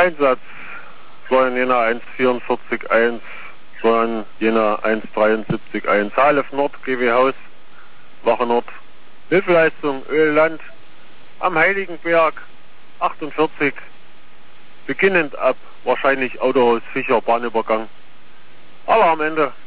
Einsatz Säulen Jena 1,44,1, Säulen Jena 1,73,1. Halef Nord, GW Haus, Wache Nord. Hilfeleistung Ölland am Heiligenberg 48, beginnend ab wahrscheinlich Autohaus Fischer Bahnübergang. Aber am Ende